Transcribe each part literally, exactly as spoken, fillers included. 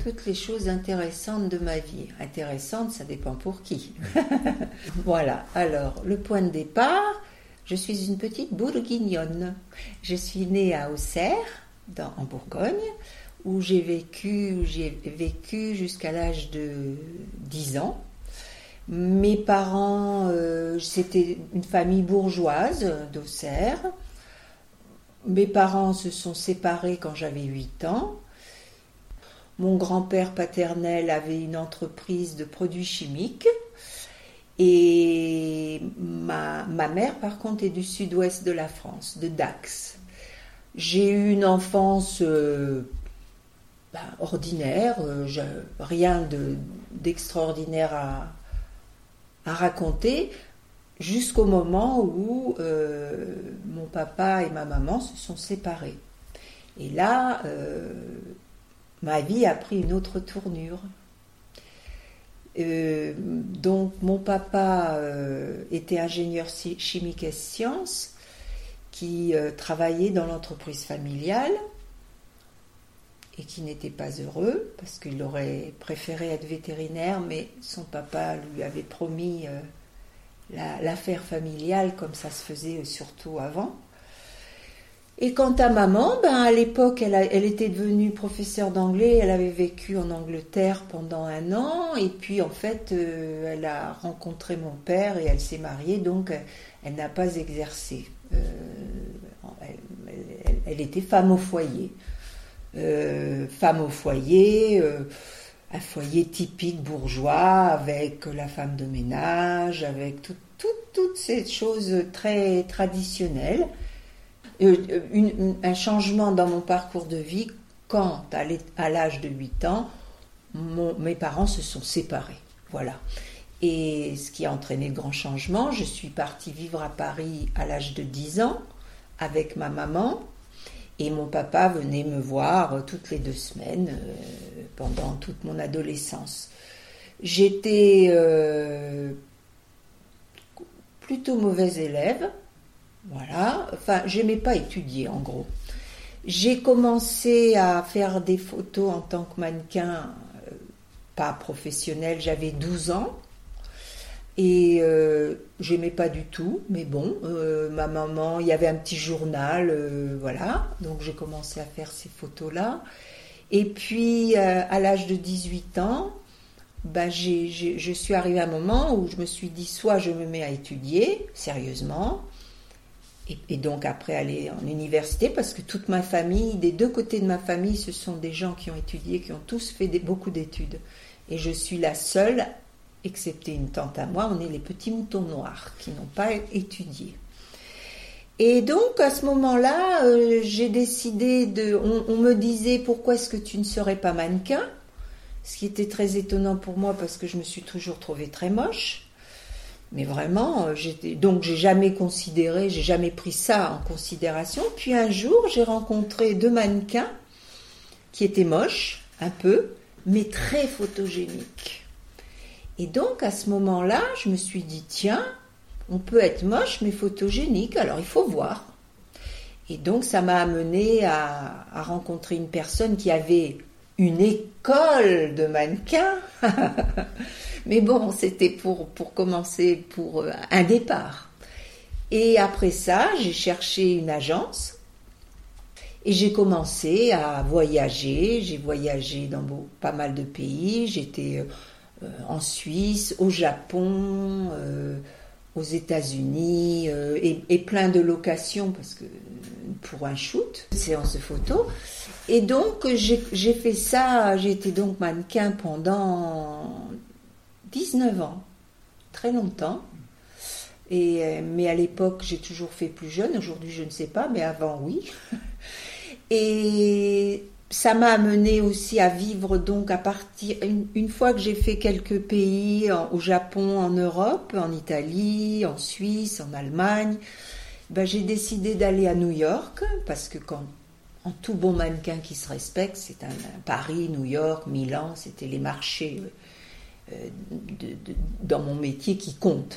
toutes les choses intéressantes de ma vie. Intéressantes, ça dépend pour qui. Voilà, alors, le point de départ, je suis une petite bourguignonne. Je suis née à Auxerre, dans, en Bourgogne, où j'ai vécu, où j'ai vécu jusqu'à l'âge de dix ans. Mes parents, euh, c'était une famille bourgeoise d'Auxerre. Mes parents se sont séparés quand j'avais huit ans. Mon grand-père paternel avait une entreprise de produits chimiques. Et ma, ma mère, par contre, est du sud-ouest de la France, de Dax. J'ai eu une enfance euh, ben, ordinaire, euh, je, rien de, d'extraordinaire à, à raconter, jusqu'au moment où euh, mon papa et ma maman se sont séparés. Et là, euh, ma vie a pris une autre tournure. Euh, donc mon papa euh, était ingénieur chimique et sciences qui euh, travaillait dans l'entreprise familiale et qui n'était pas heureux parce qu'il aurait préféré être vétérinaire, mais son papa lui avait promis euh, la, l'affaire familiale comme ça se faisait surtout avant. Et quant à maman, ben à l'époque, elle, a, elle était devenue professeure d'anglais, elle avait vécu en Angleterre pendant un an, et puis en fait, euh, elle a rencontré mon père et elle s'est mariée, donc elle, elle n'a pas exercé. Euh, elle, elle, elle était femme au foyer. Euh, femme au foyer, euh, un foyer typique bourgeois, avec la femme de ménage, avec tout, tout, toutes ces choses très traditionnelles. Une, une, un changement dans mon parcours de vie quand, à, à l'âge de huit ans, mon, mes parents se sont séparés. Voilà. Et ce qui a entraîné le grand changement, je suis partie vivre à Paris à l'âge de dix ans avec ma maman et mon papa venait me voir toutes les deux semaines euh, pendant toute mon adolescence. J'étais euh, plutôt mauvaise élève. Voilà, enfin, j'aimais pas étudier en gros. J'ai commencé à faire des photos en tant que mannequin, euh, pas professionnel, j'avais douze ans. Et euh, j'aimais pas du tout, mais bon, euh, ma maman, il y avait un petit journal, euh, voilà, donc j'ai commencé à faire ces photos-là. Et puis, euh, à l'âge de dix-huit ans, ben, j'ai, j'ai, je suis arrivée à un moment où je me suis dit, soit je me mets à étudier, sérieusement, Et, et donc après aller en université, parce que toute ma famille, des deux côtés de ma famille, ce sont des gens qui ont étudié, qui ont tous fait des, beaucoup d'études. Et je suis la seule, excepté une tante à moi, on est les petits moutons noirs qui n'ont pas étudié. Et donc à ce moment-là, euh, j'ai décidé de... On, on me disait, pourquoi est-ce que tu ne serais pas mannequin ? Ce qui était très étonnant pour moi parce que je me suis toujours trouvée très moche. Mais vraiment, j'étais, donc j'ai jamais considéré, j'ai jamais pris ça en considération. Puis un jour, j'ai rencontré deux mannequins qui étaient moches, un peu, mais très photogéniques. Et donc à ce moment-là, je me suis dit, tiens, on peut être moche mais photogénique, alors il faut voir. Et donc ça m'a amené à, à rencontrer une personne qui avait une école de mannequins. Mais bon, c'était pour, pour commencer, pour un départ. Et après ça, j'ai cherché une agence et j'ai commencé à voyager. J'ai voyagé dans beau, pas mal de pays. J'étais euh, en Suisse, au Japon, euh, aux États-Unis euh, et, et plein de locations parce que pour un shoot, une séance de photos. Et donc, j'ai, j'ai fait ça. J'ai été donc mannequin pendant dix-neuf ans, très longtemps. Et, mais à l'époque, j'ai toujours fait plus jeune. Aujourd'hui, je ne sais pas, mais avant, oui. Et ça m'a amené aussi à vivre donc à partir... Une, une fois que j'ai fait quelques pays, en, au Japon, en Europe, en Italie, en Suisse, en Allemagne, ben, j'ai décidé d'aller à New York, parce que quand, en tout bon mannequin qui se respecte, c'est un, un Paris, New York, Milan, c'était les marchés... Euh, de, de, dans mon métier qui compte.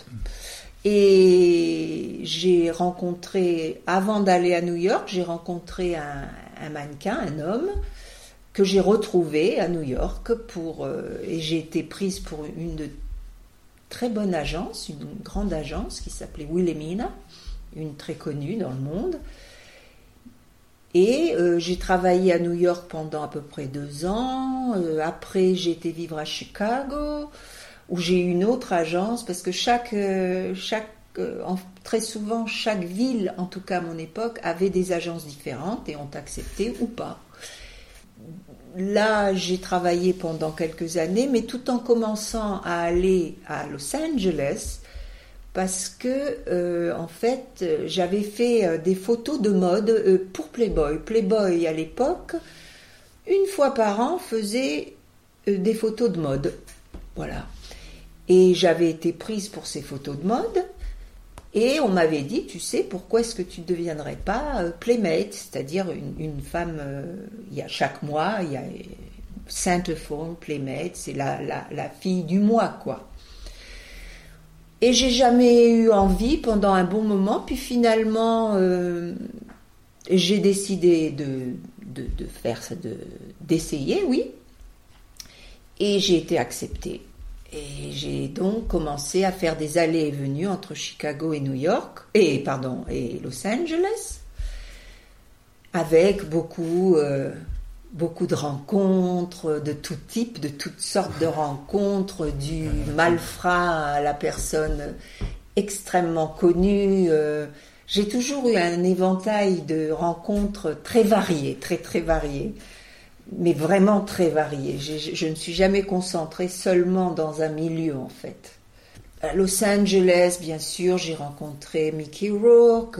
Et j'ai rencontré, avant d'aller à New York, j'ai rencontré un, un mannequin, un homme, que j'ai retrouvée à New York pour, euh, et j'ai été prise pour une de très bonne agence, une grande agence qui s'appelait Wilhelmina, une très connue dans le monde. Et euh, j'ai travaillé à New York pendant à peu près deux ans. Euh, après, j'ai été vivre à Chicago, où j'ai eu une autre agence, parce que chaque, euh, chaque euh, en, très souvent, chaque ville, en tout cas à mon époque, avait des agences différentes et ont accepté ou pas. Là, j'ai travaillé pendant quelques années, mais tout en commençant à aller à Los Angeles, parce que, euh, en fait, j'avais fait euh, des photos de mode euh, pour Playboy. Playboy, à l'époque, une fois par an, faisait euh, des photos de mode. Voilà. Et j'avais été prise pour ces photos de mode, et on m'avait dit, tu sais, pourquoi est-ce que tu ne deviendrais pas euh, Playmate, c'est-à-dire une, une femme, euh, il y a chaque mois, il y a Centerfold, Playmate, c'est la, la, la fille du mois, quoi. Et j'ai jamais eu envie pendant un bon moment, puis finalement, euh, j'ai décidé de, de, de faire ça, de, d'essayer, oui. Et j'ai été acceptée. Et j'ai donc commencé à faire des allées et venues entre Chicago et New York, et pardon, et Los Angeles, avec beaucoup, euh, beaucoup de rencontres de tout type, de toutes sortes de rencontres, du malfrat à la personne extrêmement connue. Euh, j'ai toujours eu un éventail de rencontres très variées, très très variées. Mais vraiment très varié. Je, je, je ne suis jamais concentrée seulement dans un milieu, en fait. À Los Angeles, bien sûr, j'ai rencontré Mickey Rourke,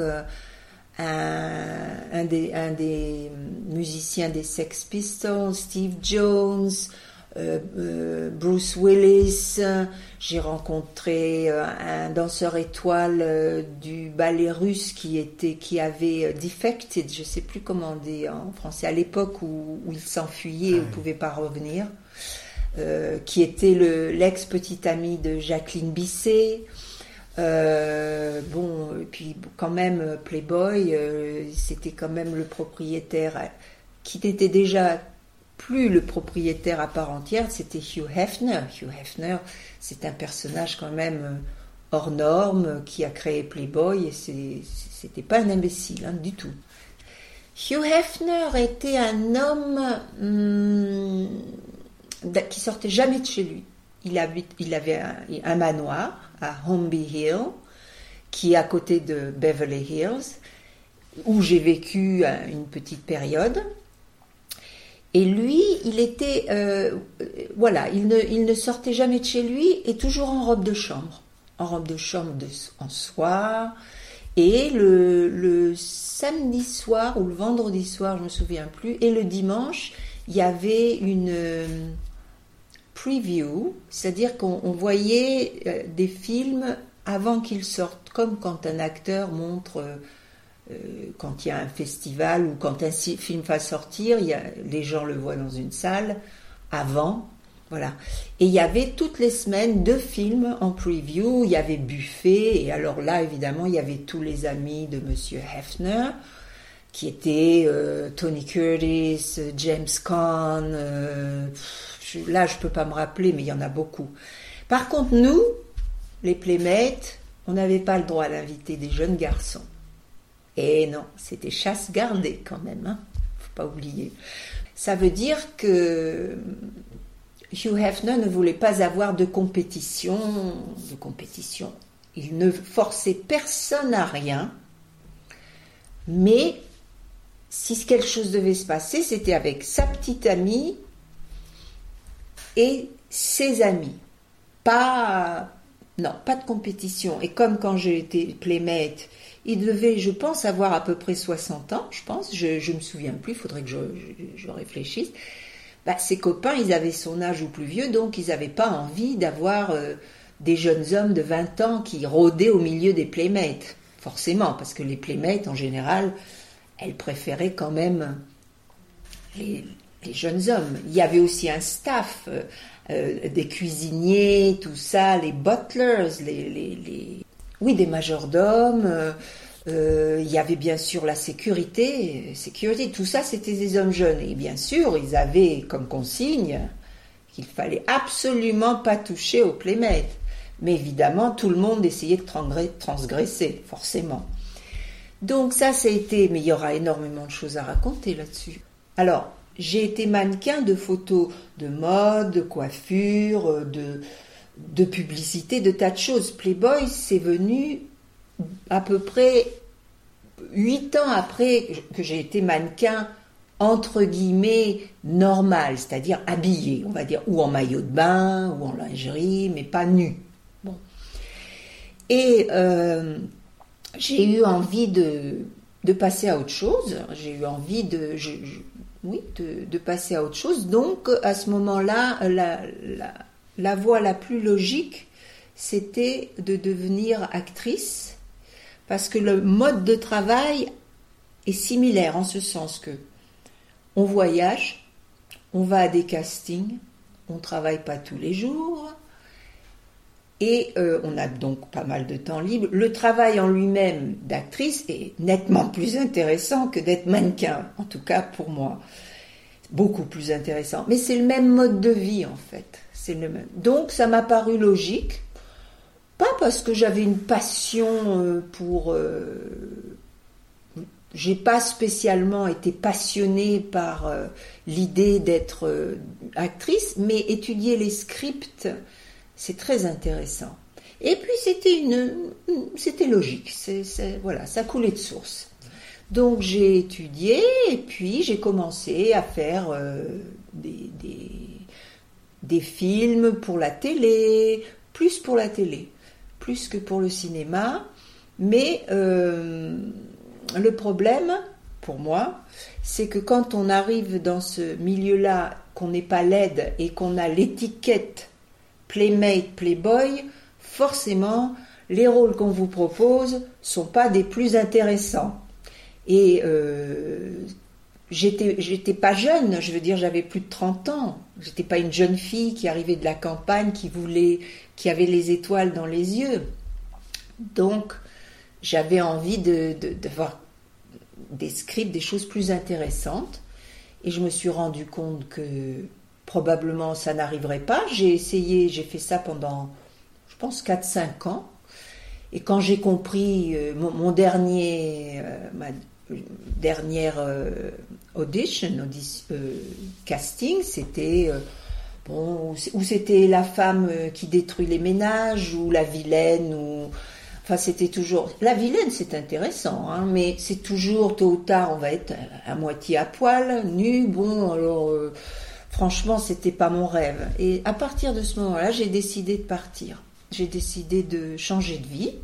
un, un, des, un des musiciens des Sex Pistols, Steve Jones, euh, euh, Bruce Willis. J'ai rencontré euh, un danseur étoile euh, du ballet russe qui était, qui avait euh, defected, je ne sais plus comment on dit en français, à l'époque où, où il s'enfuyait, ah, où il ne pouvait pas revenir, euh, qui était le, l'ex-petit ami de Jacqueline Bisset. Euh, bon, et puis quand même Playboy, euh, c'était quand même le propriétaire qui était déjà plus le propriétaire à part entière, c'était Hugh Hefner. Hugh Hefner, c'est un personnage quand même hors norme qui a créé Playboy et c'est, c'était pas un imbécile, hein, du tout. Hugh Hefner était un homme hum, qui sortait jamais de chez lui. Il, habite, il avait un, un manoir à Holmby Hill, qui est à côté de Beverly Hills, où j'ai vécu une petite période. Et lui, il était, euh, voilà, il ne, il ne sortait jamais de chez lui et toujours en robe de chambre, en robe de chambre de, en soie. Et le, le samedi soir ou le vendredi soir, je me souviens plus, et le dimanche, il y avait une euh, preview, c'est-à-dire qu'on on voyait euh, des films avant qu'ils sortent, comme quand un acteur montre. Euh, Euh, quand il y a un festival ou quand un film va sortir, il y a, les gens le voient dans une salle avant, voilà. Et il y avait toutes les semaines deux films en preview, il y avait buffet, et alors là, évidemment, il y avait tous les amis de Monsieur Hefner, qui étaient euh, Tony Curtis, James Caan, euh, je, là, je peux pas me rappeler, mais il y en a beaucoup. Par contre, nous, les Playmates, on n'avait pas le droit d'inviter des jeunes garçons. Et non, c'était chasse gardée quand même, hein, faut pas oublier. Ça veut dire que Hugh Hefner ne voulait pas avoir de compétition, de compétition. Il ne forçait personne à rien, mais si quelque chose devait se passer, c'était avec sa petite amie et ses amis. Pas, non, pas de compétition. Et comme quand j'ai été Playmate, il devait, je pense, avoir à peu près soixante ans, je pense, je ne me souviens plus, il faudrait que je, je, je réfléchisse. Bah, ses copains, ils avaient son âge ou plus vieux, donc ils n'avaient pas envie d'avoir euh, des jeunes hommes de vingt ans qui rôdaient au milieu des Playmates, forcément, parce que les Playmates, en général, elles préféraient quand même les, les jeunes hommes. Il y avait aussi un staff, euh, euh, des cuisiniers, tout ça, les butlers, les... les, les oui, des majordomes, euh, Euh, il y avait bien sûr la sécurité, sécurité, tout ça c'était des hommes jeunes. Et bien sûr, ils avaient comme consigne qu'il fallait absolument pas toucher aux playmates. Mais évidemment, tout le monde essayait de transgresser, forcément. Donc ça, ça a été... Mais il y aura énormément de choses à raconter là-dessus. Alors, j'ai été mannequin de photos de mode, de coiffure, de, de publicité, de tas de choses. Playboy, c'est venu à peu près huit ans après que j'ai été mannequin, entre guillemets, normal, c'est-à-dire habillé, on va dire, ou en maillot de bain, ou en lingerie, mais pas nu. Bon. Et euh, j'ai eu envie de, de passer à autre chose. J'ai eu envie de, je, je, oui, de, de passer à autre chose. Donc, à ce moment-là, la, la, la voie la plus logique, c'était de devenir actrice, parce que le mode de travail est similaire en ce sens que on voyage, on va à des castings, on ne travaille pas tous les jours, et euh, on a donc pas mal de temps libre. Le travail en lui-même d'actrice est nettement plus intéressant que d'être mannequin, en tout cas pour moi. Beaucoup plus intéressant. Mais c'est le même mode de vie en fait. C'est le même. Donc ça m'a paru logique. Pas parce que j'avais une passion pour... Euh, j'ai pas spécialement été passionnée par euh, l'idée d'être euh, actrice, mais étudier les scripts, c'est très intéressant. Et puis c'était une, c'était logique, c'est, c'est, voilà, ça coulait de source. Donc j'ai étudié et puis j'ai commencé à faire euh, des, des, des films pour la télé, plus pour la télé. Plus que pour le cinéma, mais euh, le problème, pour moi, c'est que quand on arrive dans ce milieu-là, qu'on n'est pas laide et qu'on a l'étiquette Playmate, Playboy, forcément, les rôles qu'on vous propose sont pas des plus intéressants. Et euh, j'étais, j'étais pas jeune, je veux dire, j'avais plus de trente ans. J'étais pas une jeune fille qui arrivait de la campagne, qui voulait... qui avait les étoiles dans les yeux. Donc, j'avais envie de, de, de voir des scripts, des choses plus intéressantes. Et je me suis rendu compte que probablement ça n'arriverait pas. J'ai essayé, j'ai fait ça pendant, je pense, quatre cinq ans. Et quand j'ai compris, euh, mon, mon dernier, euh, ma dernière euh, audition, audition euh, casting, c'était... Euh, Bon, ou c'était la femme qui détruit les ménages, ou la vilaine, ou... Enfin, c'était toujours... La vilaine, c'est intéressant, hein, mais c'est toujours, tôt ou tard, on va être à moitié à poil, nu, bon, alors... Euh, franchement, c'était pas mon rêve. Et à partir de ce moment-là, j'ai décidé de partir. J'ai décidé de changer de vie.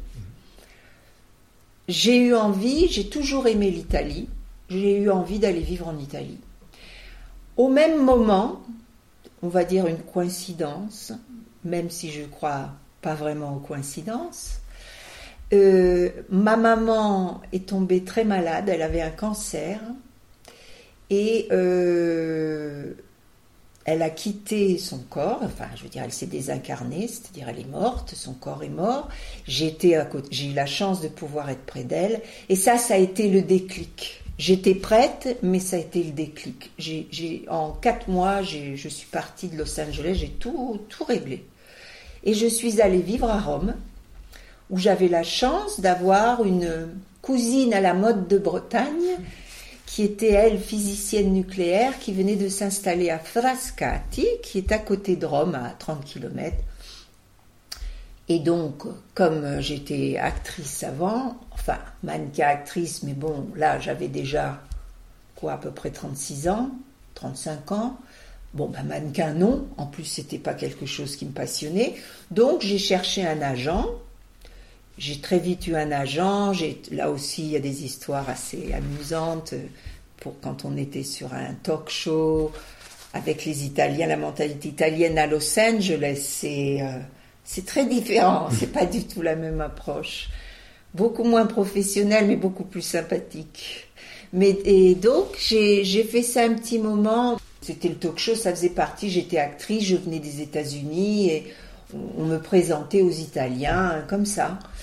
J'ai eu envie, j'ai toujours aimé l'Italie, j'ai eu envie d'aller vivre en Italie. Au même moment... on va dire une coïncidence, même si je ne crois pas vraiment aux coïncidences. Euh, ma maman est tombée très malade, elle avait un cancer, et euh, elle a quitté son corps, enfin je veux dire elle s'est désincarnée, c'est-à-dire elle est morte, son corps est mort. J'ai été à côté, j'ai eu la chance de pouvoir être près d'elle, et ça, ça a été le déclic. J'étais prête, mais ça a été le déclic. J'ai, j'ai, en quatre mois, j'ai, je suis partie de Los Angeles, j'ai tout, tout réglé. Et je suis allée vivre à Rome, où j'avais la chance d'avoir une cousine à la mode de Bretagne, qui était, elle, physicienne nucléaire, qui venait de s'installer à Frascati, qui est à côté de Rome, à trente kilomètres. Et donc, comme j'étais actrice avant, enfin, mannequin actrice, mais bon, là, j'avais déjà, quoi, à peu près trente-six ans, trente-cinq ans. Bon, ben, mannequin, non. En plus, c'était pas quelque chose qui me passionnait. Donc, j'ai cherché un agent. J'ai très vite eu un agent. J'ai, là aussi, il y a des histoires assez amusantes pour quand on était sur un talk show avec les Italiens, la mentalité italienne à Los Angeles, c'est... Euh, C'est très différent, c'est pas du tout la même approche. Beaucoup moins professionnelle, mais beaucoup plus sympathique. Mais, et donc, j'ai, j'ai fait ça un petit moment. C'était le talk show, ça faisait partie, j'étais actrice, je venais des États-Unis et on me présentait aux Italiens, comme ça.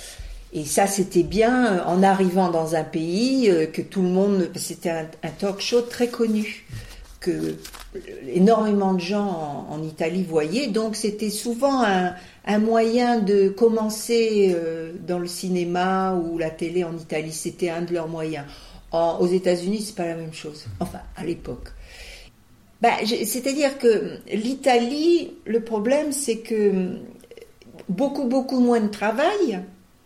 Et ça, c'était bien en arrivant dans un pays euh, que tout le monde... C'était un, un talk show très connu, que énormément de gens en, en Italie voyaient. Donc, c'était souvent un, un moyen de commencer euh, dans le cinéma ou la télé en Italie. C'était un de leurs moyens. En, aux États-Unis, c'est pas la même chose. Enfin, à l'époque. Ben, c'est-à-dire que l'Italie, le problème, c'est que beaucoup, beaucoup moins de travail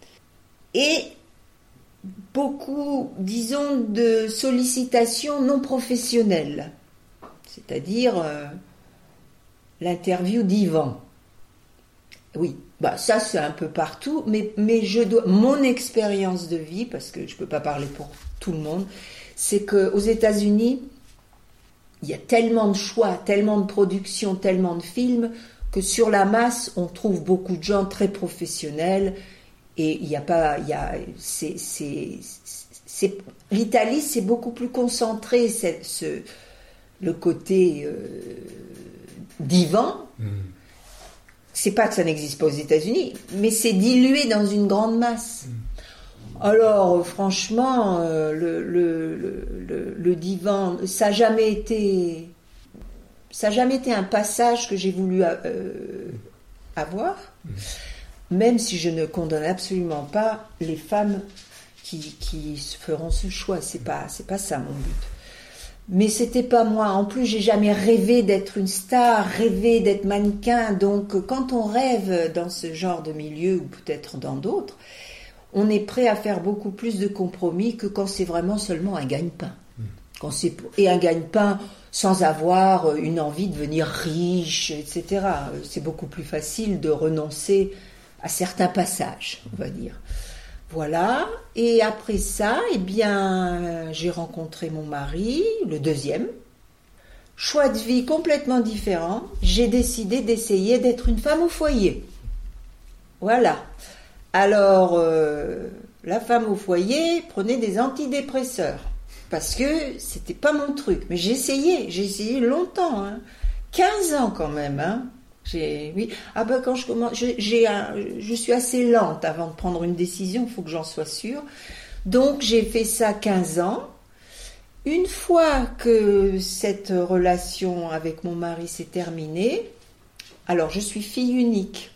et beaucoup, disons, de sollicitations non professionnelles. C'est-à-dire euh, l'interview d'Yvan. Oui, bah ça c'est un peu partout, mais, mais je dois, mon expérience de vie, parce que je ne peux pas parler pour tout le monde, c'est qu'aux États-Unis, il y a tellement de choix, tellement de productions, tellement de films, que sur la masse, on trouve beaucoup de gens très professionnels, et il n'y a pas, il y a, c'est, c'est, c'est, l'Italie, c'est beaucoup plus concentré, c'est, ce, le côté euh, d'Yvan. Mmh. C'est pas que ça n'existe pas aux États-Unis, mais c'est dilué dans une grande masse. Mmh. Alors, franchement, euh, le, le, le, le, le divan, ça n'a jamais été, ça n'a jamais été un passage que j'ai voulu euh, avoir, mmh. même si je ne condamne absolument pas les femmes qui, qui feront ce choix. C'est pas, c'est pas ça mon but. Mais c'était pas moi. En plus, j'ai jamais rêvé d'être une star, rêvé d'être mannequin. Donc, quand on rêve dans ce genre de milieu, ou peut-être dans d'autres, on est prêt à faire beaucoup plus de compromis que quand c'est vraiment seulement un gagne-pain. Quand c'est, et un gagne-pain sans avoir une envie de devenir riche, et cetera. C'est beaucoup plus facile de renoncer à certains passages, on va dire. Voilà, et après ça, eh bien, j'ai rencontré mon mari, le deuxième. Choix de vie complètement différent. J'ai décidé d'essayer d'être une femme au foyer. Voilà. Alors, euh, la femme au foyer prenait des antidépresseurs, parce que c'était pas mon truc. Mais j'ai essayé, j'ai essayé longtemps, hein. quinze ans quand même, hein. J'ai, oui. Ah ben quand je commence, j'ai, j'ai un, je suis assez lente avant de prendre une décision, il faut que j'en sois sûre. Donc j'ai fait ça quinze ans. Une fois que cette relation avec mon mari s'est terminée, alors je suis fille unique.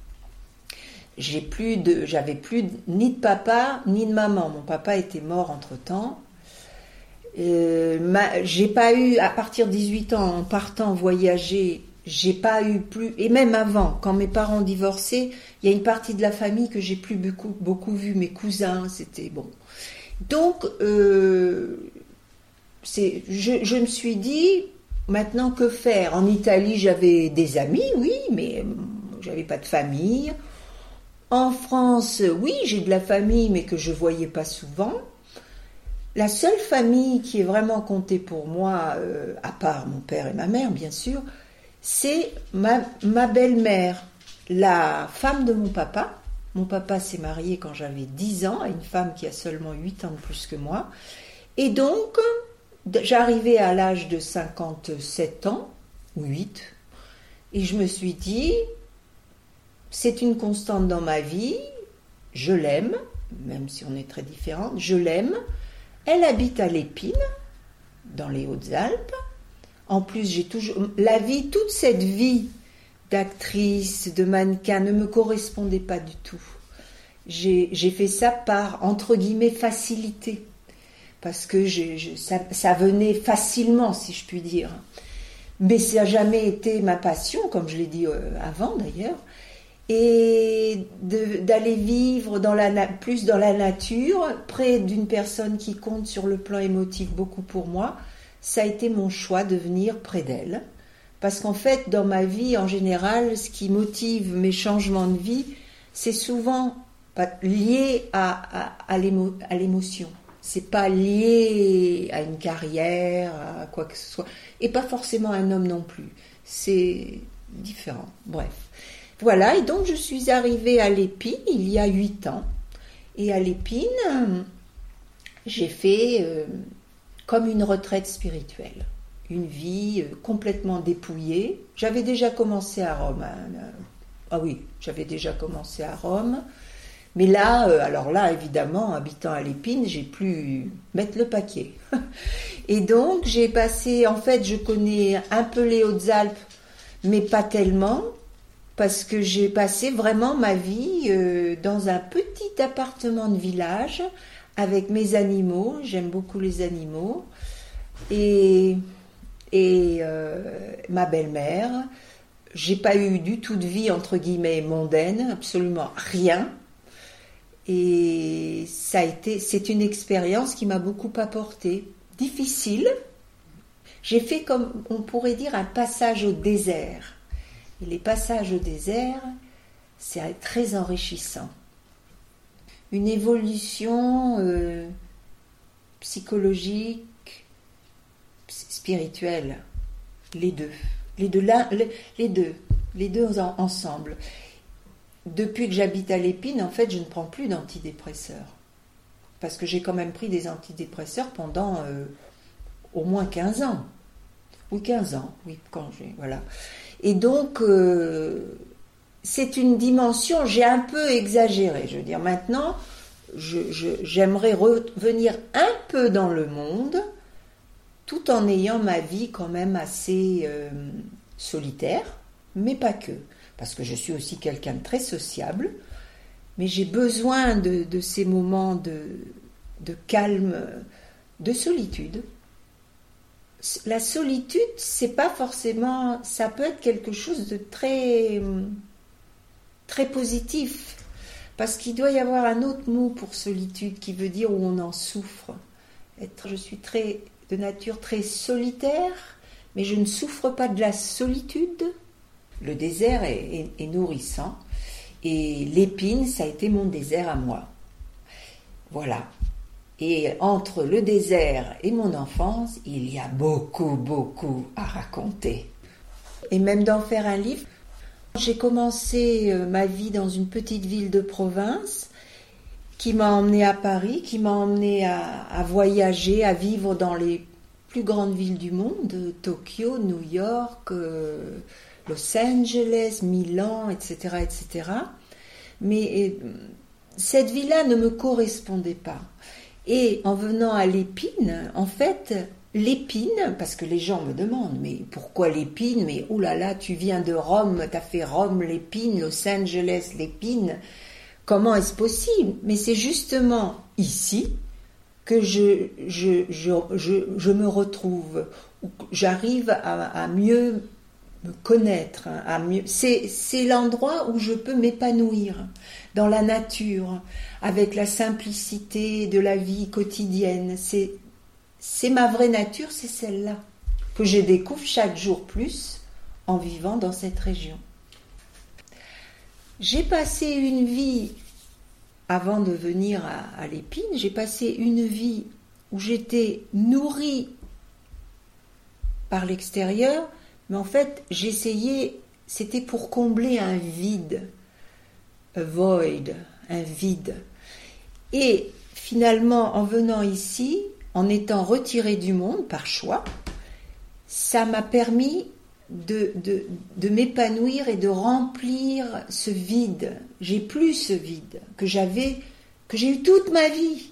J'ai plus de, j'avais plus de, ni de papa ni de maman. Mon papa était mort entre-temps. Euh, ma, j'ai pas eu, à partir de dix-huit ans, en partant voyager, j'ai pas eu plus, et même avant, quand mes parents divorçaient, il y a une partie de la famille que j'ai plus beaucoup, beaucoup vu, mes cousins, c'était bon. Donc, euh, c'est, je, je me suis dit, maintenant que faire? En Italie, j'avais des amis, oui, mais j'avais pas de famille. En France, oui, j'ai de la famille, mais que je voyais pas souvent. La seule famille qui est vraiment comptée pour moi, euh, à part mon père et ma mère, bien sûr, c'est ma, ma belle-mère, la femme de mon papa. Mon papa s'est marié quand j'avais dix ans à une femme qui a seulement huit ans de plus que moi. Et donc, j'arrivais à l'âge de cinquante-sept ans, ou huit, et je me suis dit, c'est une constante dans ma vie, je l'aime, même si on est très différentes, je l'aime. Elle habite à l'Épine, dans les Hautes-Alpes. En plus, j'ai toujours la vie, toute cette vie d'actrice, de mannequin ne me correspondait pas du tout. J'ai, j'ai fait ça par, entre guillemets, facilité. Parce que je, je, ça, ça venait facilement, si je puis dire. Mais ça n'a jamais été ma passion, comme je l'ai dit avant d'ailleurs. Et de, d'aller vivre dans la, plus dans la nature, près d'une personne qui compte sur le plan émotif beaucoup pour moi, ça a été mon choix de venir près d'elle. Parce qu'en fait, dans ma vie, en général, ce qui motive mes changements de vie, c'est souvent lié à, à, à, l'émo, à l'émotion. C'est pas lié à une carrière, à quoi que ce soit. Et pas forcément à un homme non plus. C'est différent. Bref. Voilà, et donc je suis arrivée à l'Épine il y a huit ans. Et à l'Épine, j'ai fait euh, comme une retraite spirituelle. Une vie euh, complètement dépouillée. J'avais déjà commencé à Rome. Hein, euh, ah oui, j'avais déjà commencé à Rome. Mais là, euh, alors là, évidemment, habitant à l'Épine, j'ai pu mettre le paquet. Et donc, j'ai passé, en fait, je connais un peu les Hautes-Alpes, mais pas tellement, parce que j'ai passé vraiment ma vie euh, dans un petit appartement de village, avec mes animaux, j'aime beaucoup les animaux, et, et euh, ma belle-mère. J'ai pas eu du tout de vie, entre guillemets, mondaine, absolument rien. Et ça a été, c'est une expérience qui m'a beaucoup apporté. Difficile. J'ai fait, comme on pourrait dire, un passage au désert. Et les passages au désert, c'est très enrichissant. Une évolution euh, psychologique, spirituelle, les deux. Les deux, là, les deux, les deux en, ensemble. Depuis que j'habite à l'Épine, en fait, je ne prends plus d'antidépresseurs. Parce que j'ai quand même pris des antidépresseurs pendant euh, au moins quinze ans. Oui, quinze ans, oui, quand j'ai, voilà. Et donc, euh, c'est une dimension, j'ai un peu exagéré. Je veux dire, maintenant, je, je, j'aimerais revenir un peu dans le monde, tout en ayant ma vie quand même assez euh, solitaire, mais pas que. Parce que je suis aussi quelqu'un de très sociable, mais j'ai besoin de, de ces moments de, de calme, de solitude. La solitude, c'est pas forcément, ça peut être quelque chose de très, très positif, parce qu'il doit y avoir un autre mot pour solitude qui veut dire où on en souffre. Être, je suis très de nature très solitaire, mais je ne souffre pas de la solitude. Le désert est, est, est nourrissant, et l'Épine, ça a été mon désert à moi. Voilà. Et entre le désert et mon enfance, il y a beaucoup, beaucoup à raconter. Et même d'en faire un livre. J'ai commencé ma vie dans une petite ville de province qui m'a emmenée à Paris, qui m'a emmenée à, à voyager, à vivre dans les plus grandes villes du monde, Tokyo, New York, euh, Los Angeles, Milan, et cetera, et cetera. Mais euh, cette vie-là ne me correspondait pas. Et en venant à l'Épine, en fait, l'Épine, parce que les gens me demandent, mais pourquoi l'Épine? Mais oulala, tu viens de Rome, t'as fait Rome, l'Épine, Los Angeles, l'Épine. Comment est-ce possible? Mais c'est justement ici que je, je, je, je, je me retrouve, où j'arrive à, à mieux me connaître, à mieux. C'est, c'est l'endroit où je peux m'épanouir dans la nature, avec la simplicité de la vie quotidienne. C'est, c'est ma vraie nature, c'est celle-là que je découvre chaque jour plus en vivant dans cette région. J'ai passé une vie, avant de venir à, à l'Épine, j'ai passé une vie où j'étais nourrie par l'extérieur, mais en fait, j'essayais, c'était pour combler un vide, a void, un vide. Et finalement, en venant ici, en étant retirée du monde par choix, ça m'a permis de, de, de m'épanouir et de remplir ce vide. J'ai plus ce vide que j'avais, que j'ai eu toute ma vie.